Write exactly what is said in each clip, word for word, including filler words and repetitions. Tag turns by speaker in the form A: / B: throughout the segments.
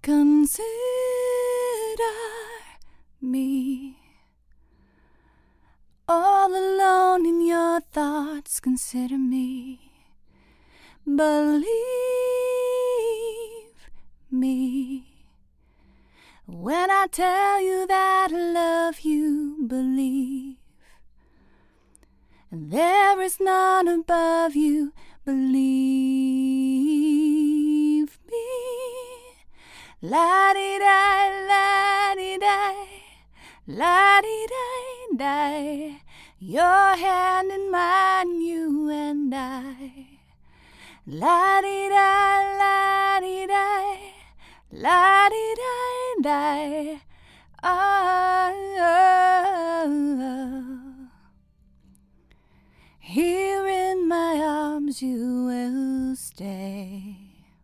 A: Consider me all alone in your thoughts. Consider me. Believe me when I tell you that I love you. Believe there is none above you. Believe me. La-di-da, la-di-da, la-di-da-da. Your hand in mine, you and I. La-di-da, la-di-da, la-di-da-da. Oh, oh, oh. Here in my arms you will stay.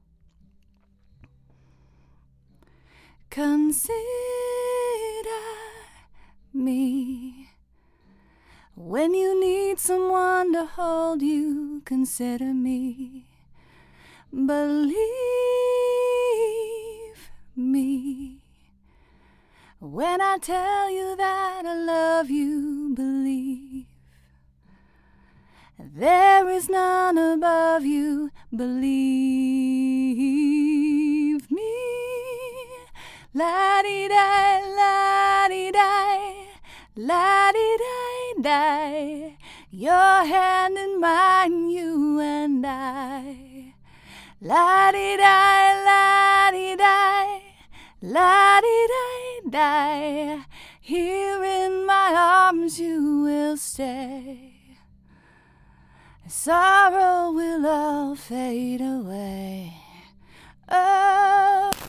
A: Consider me when you need someone to hold you. Consider me. Believe me when I tell you that I love you. Believe there is none above you. Believe me. La-di-da, la-di-da, la-di-da-da. Your hand in mine, you and I. La-di-da, la-di-da, la-di-da-da. Here in my arms you will stay. Sorrow will all fade away. Oh.